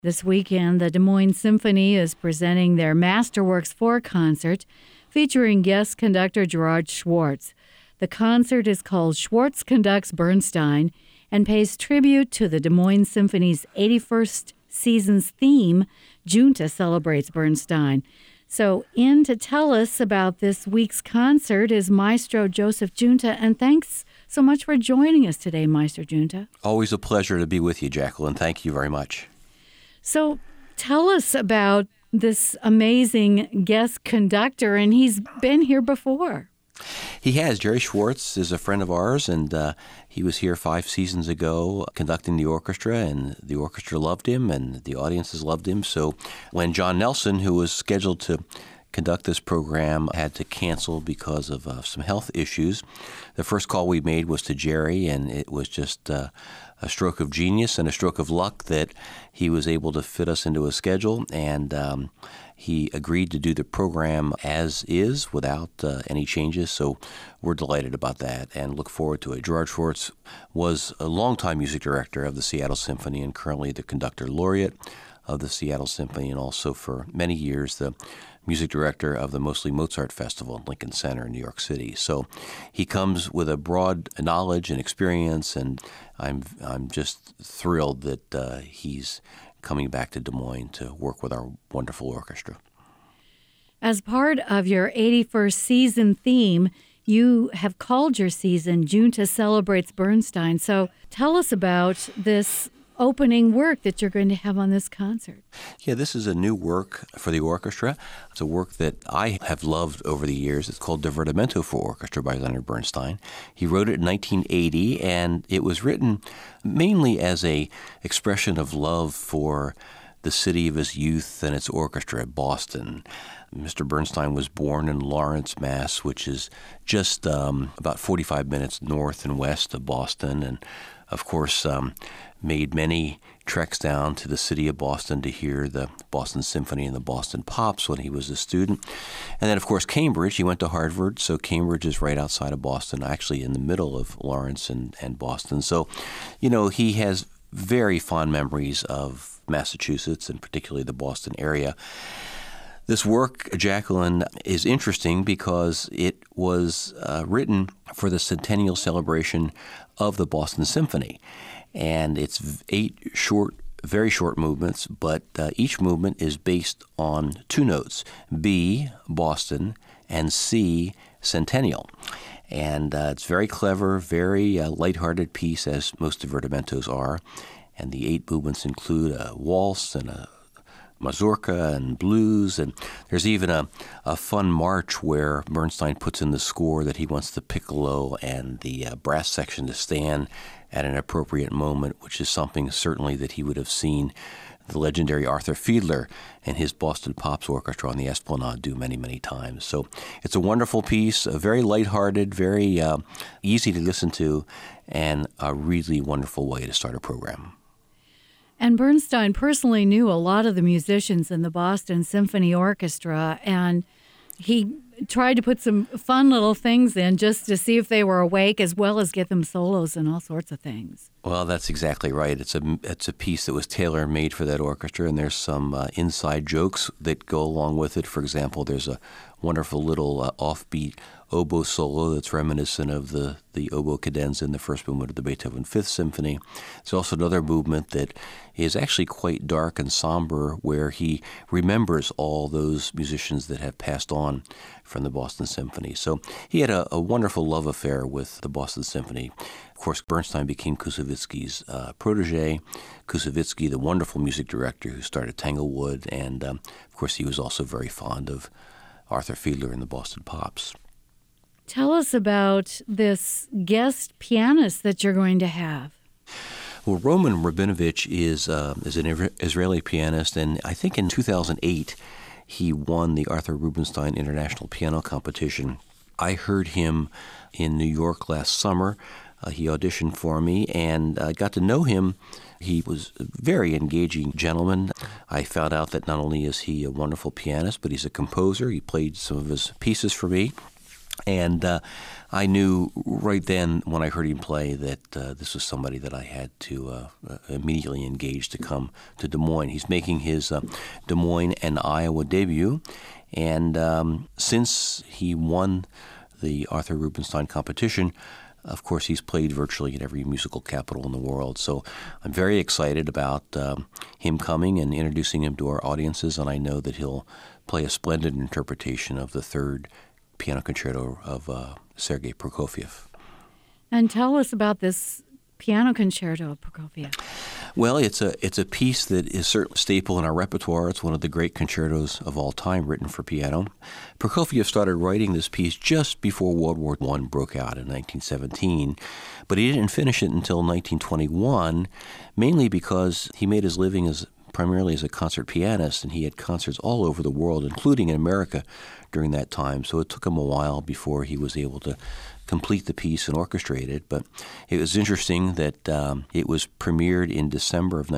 This weekend, the Des Moines Symphony is presenting their Masterworks 4 concert featuring guest conductor Gerard Schwartz. The concert is called Schwartz Conducts Bernstein and pays tribute to the Des Moines Symphony's 81st season's theme, Junta Celebrates Bernstein. So in to tell us about this week's concert is Maestro Joseph Junta, and thanks so much for joining us today, Maestro Junta. Always a pleasure to be with you, Jacqueline. Thank you very much. So tell us about this amazing guest conductor, and he's been here before. He has. Jerry Schwartz is a friend of ours, and he was here 5 seasons ago conducting the orchestra, and the orchestra loved him, and the audiences loved him. So when John Nelson, who was scheduled to conduct this program, had to cancel because of some health issues, the first call we made was to Jerry, and it was just a stroke of genius and a stroke of luck that he was able to fit us into a schedule, and he agreed to do the program as is without any changes, so we're delighted about that and look forward to it. Gerard Schwartz was a longtime music director of the Seattle Symphony and currently the conductor laureate of the Seattle Symphony, and also for many years the music director of the Mostly Mozart Festival in Lincoln Center in New York City. So he comes with a broad knowledge and experience, and I'm just thrilled that he's coming back to Des Moines to work with our wonderful orchestra. As part of your 81st season theme, you have called your season Junta Celebrates Bernstein. So tell us about this opening work that you're going to have on this concert. Yeah, this is a new work for the orchestra. It's a work that I have loved over the years. It's called Divertimento for Orchestra by Leonard Bernstein. He wrote it in 1980, and it was written mainly as a expression of love for the city of his youth and its orchestra, Boston. Mr. Bernstein was born in Lawrence, Mass., which is just about 45 minutes north and west of Boston, and of course made many treks down to the city of Boston to hear the Boston Symphony and the Boston Pops when he was a student. And then, of course, Cambridge. He went to Harvard, so Cambridge is right outside of Boston, actually in the middle of Lawrence and Boston. So, he has very fond memories of Massachusetts and particularly the Boston area. This work, Jacqueline, is interesting because it was written for the centennial celebration of the Boston Symphony. And it's 8 very short movements, but each movement is based on 2 notes, B, Boston, and C, centennial. And it's very clever, very lighthearted piece, as most divertimentos are. And the 8 movements include a waltz and a mazurka and blues, and there's even a fun march where Bernstein puts in the score that he wants the piccolo and the brass section to stand at an appropriate moment, which is something certainly that he would have seen the legendary Arthur Fiedler and his Boston Pops Orchestra on the Esplanade do many, many times. So it's a wonderful piece, a very lighthearted, very easy to listen to, and a really wonderful way to start a program. And Bernstein personally knew a lot of the musicians in the Boston Symphony Orchestra, and he tried to put some fun little things in just to see if they were awake, as well as get them solos and all sorts of things. Well, that's exactly right. It's a piece that was tailor-made for that orchestra, and there's some inside jokes that go along with it. For example, there's a wonderful little offbeat oboe solo that's reminiscent of the oboe cadenza in the first movement of the Beethoven Fifth Symphony. There's also another movement that is actually quite dark and somber, where he remembers all those musicians that have passed on from the Boston Symphony. So he had a wonderful love affair with the Boston Symphony. Of course, Bernstein became Koussevitzky's protege. Koussevitzky, the wonderful music director who started Tanglewood, and of course he was also very fond of Arthur Fiedler and the Boston Pops. Tell us about this guest pianist that you're going to have. Well, Roman Rabinovich is an Israeli pianist, and I think in 2008 he won the Arthur Rubinstein International Piano Competition. I heard him in New York last summer. He auditioned for me, and I got to know him. He was a very engaging gentleman. I found out that not only is he a wonderful pianist, but he's a composer. He played some of his pieces for me. And I knew right then when I heard him play that this was somebody that I had to immediately engage to come to Des Moines. He's making his Des Moines and Iowa debut, and since he won the Arthur Rubinstein competition, of course, he's played virtually in every musical capital in the world. So I'm very excited about him coming and introducing him to our audiences, and I know that he'll play a splendid interpretation of the third piano concerto of Sergei Prokofiev. And tell us about this piano concerto of Prokofiev. Well, it's a piece that is certainly a staple in our repertoire. It's one of the great concertos of all time written for piano. Prokofiev started writing this piece just before World War I broke out in 1917, but he didn't finish it until 1921, mainly because he made his living primarily as a concert pianist, and he had concerts all over the world, including in America during that time. So it took him a while before he was able to complete the piece and orchestrate it. But it was interesting that it was premiered in December of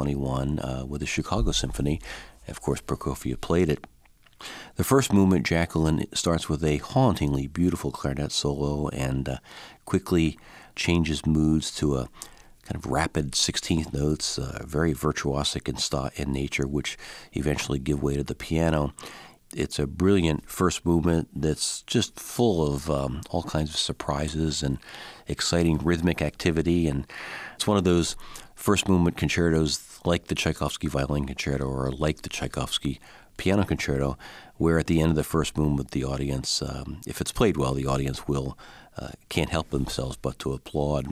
1921 with the Chicago Symphony. Of course, Prokofiev played it. The first movement, Jacqueline, starts with a hauntingly beautiful clarinet solo and quickly changes moods to a kind of rapid 16th notes, very virtuosic in nature, which eventually give way to the piano. It's a brilliant first movement that's just full of all kinds of surprises and exciting rhythmic activity. And it's one of those first movement concertos like the Tchaikovsky Violin Concerto or like the Tchaikovsky Piano Concerto, where at the end of the first movement, the audience, if it's played well, the audience can't help themselves but to applaud.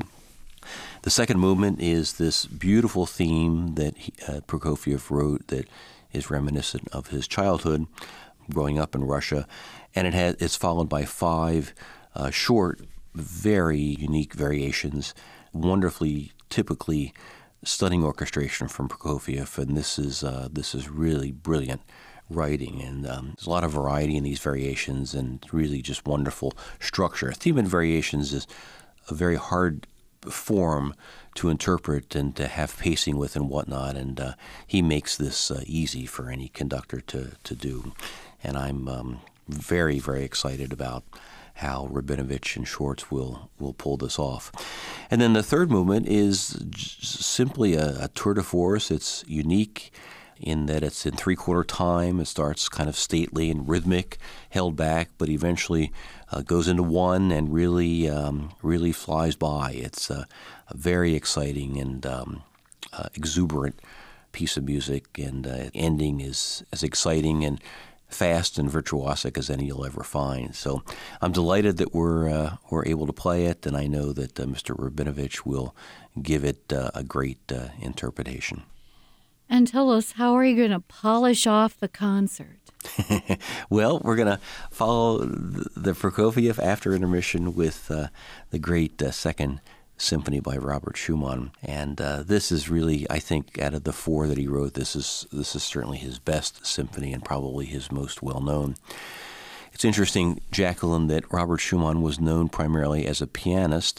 The second movement is this beautiful theme that Prokofiev wrote that is reminiscent of his childhood, growing up in Russia, and it's followed by 5 short, very unique variations, wonderfully, typically stunning orchestration from Prokofiev, and this is really brilliant writing, and there's a lot of variety in these variations, and really just wonderful structure. Theme and variations is a very hard form to interpret and to have pacing with and whatnot, and he makes this easy for any conductor to do. And I'm very, very excited about how Rabinovich and Schwartz will pull this off. And then the third movement is simply a tour de force. It's unique in that it's in 3/4 time. It starts kind of stately and rhythmic, held back, but eventually goes into 1 and really flies by. It's a very exciting and exuberant piece of music, and ending is as exciting and fast and virtuosic as any you'll ever find. So I'm delighted that we're able to play it, and I know that Mr. Rabinovich will give it a great interpretation. And tell us, how are you going to polish off the concert? Well, we're going to follow the Prokofiev after intermission with the great Second Symphony by Robert Schumann. And this is really, I think, out of the 4 that he wrote, this is certainly his best symphony and probably his most well-known. It's interesting, Jacqueline, that Robert Schumann was known primarily as a pianist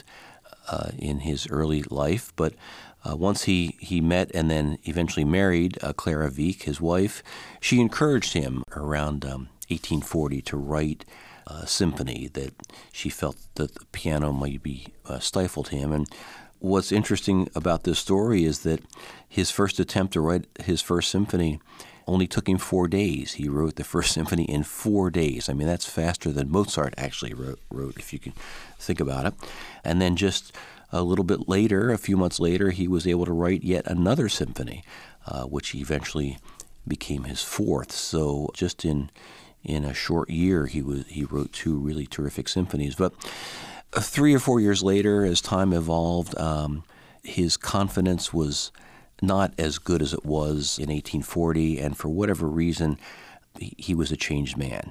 in his early life, but once he met and then eventually married Clara Wieck, his wife, she encouraged him around 1840 to write a symphony that she felt that the piano might be stifled him. And what's interesting about this story is that his first attempt to write his first symphony only took him 4 days. He wrote the first symphony in 4 days. I mean, that's faster than Mozart actually wrote, if you can think about it. And then just a little bit later, a few months later, he was able to write yet another symphony, which eventually became his 4th. So just in a short year, he wrote 2 really terrific symphonies. But 3 or 4 years later, as time evolved, his confidence was not as good as it was in 1840, and for whatever reason, he was a changed man.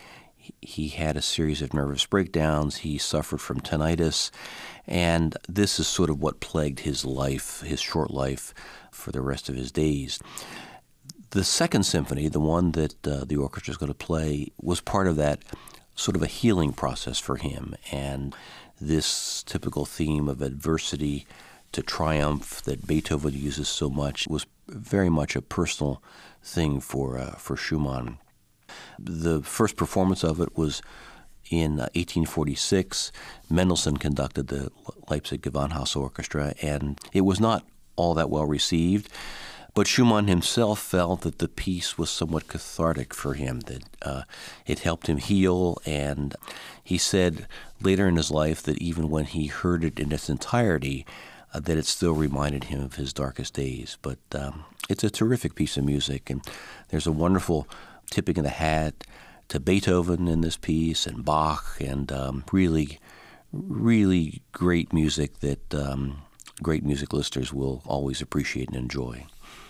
He had a series of nervous breakdowns. He suffered from tinnitus, and this is sort of what plagued his life, his short life, for the rest of his days. The Second Symphony, the one that the orchestra is going to play, was part of that sort of a healing process for him, and this typical theme of adversity to triumph that Beethoven uses so much was very much a personal thing for Schumann. The first performance of it was in 1846. Mendelssohn conducted the Leipzig Gewandhaus Orchestra, and it was not all that well received. But Schumann himself felt that the piece was somewhat cathartic for him, that it helped him heal, and he said later in his life that even when he heard it in its entirety, that it still reminded him of his darkest days. But it's a terrific piece of music, and there's a wonderful tipping of the hat to Beethoven in this piece, and Bach, and really, really great music that great music listeners will always appreciate and enjoy.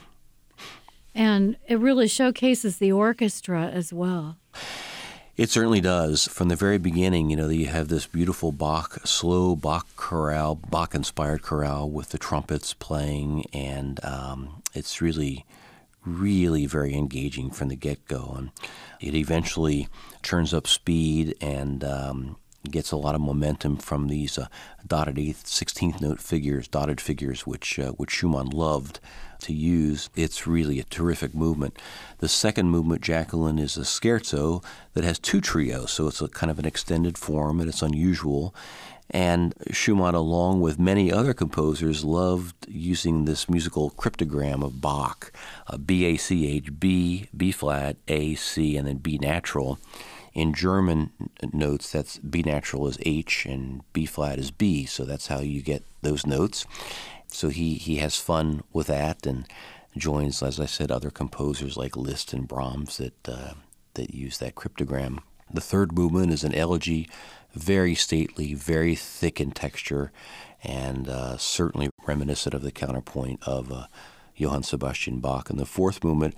And it really showcases the orchestra as well. It certainly does. From the very beginning, you have this beautiful slow Bach chorale, Bach-inspired chorale with the trumpets playing, and it's really, really very engaging from the get-go. And it eventually turns up speed and gets a lot of momentum from these dotted 8th, 16th note figures, dotted figures, which Schumann loved to use. It's really a terrific movement. The second movement, Jacqueline, is a scherzo that has two trios, so it's a kind of an extended form, and it's unusual. And Schumann, along with many other composers, loved using this musical cryptogram of Bach, B-A-C-H, B, B-flat, A, C, and then B natural. In German notes, that's B natural is H and B flat is B, so that's how you get those notes. So he has fun with that and joins, as I said, other composers like Liszt and Brahms that use that cryptogram. The third movement is an elegy, very stately, very thick in texture, and certainly reminiscent of the counterpoint of Johann Sebastian Bach. And the fourth movement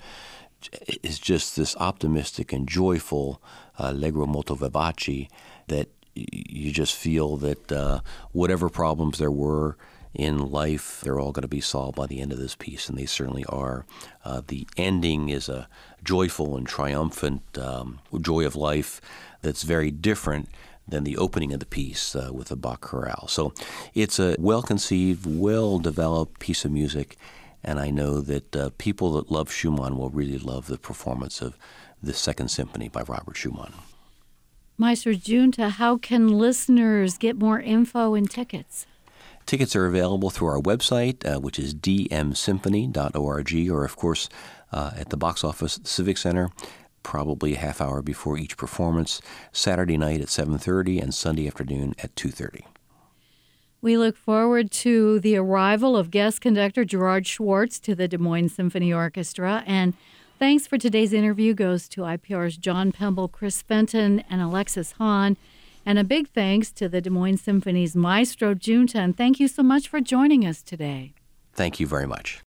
is just this optimistic and joyful allegro molto vivace that you just feel that whatever problems there were in life, they're all going to be solved by the end of this piece, and they certainly are. The ending is a joyful and triumphant joy of life that's very different than the opening of the piece with the Bach chorale. So it's a well-conceived, well-developed piece of music, and I know that people that love Schumann will really love the performance of the Second Symphony by Robert Schumann. Maestro Giunta, how can listeners get more info and tickets? Tickets are available through our website, which is dmsymphony.org, or, of course, at the box office Civic Center, probably a half hour before each performance, Saturday night at 7:30 and Sunday afternoon at 2:30. We look forward to the arrival of guest conductor Gerard Schwartz to the Des Moines Symphony Orchestra. And thanks for today's interview goes to IPR's John Pemble, Chris Fenton, and Alexis Hahn. And a big thanks to the Des Moines Symphony's Maestro Giunta. And thank you so much for joining us today. Thank you very much.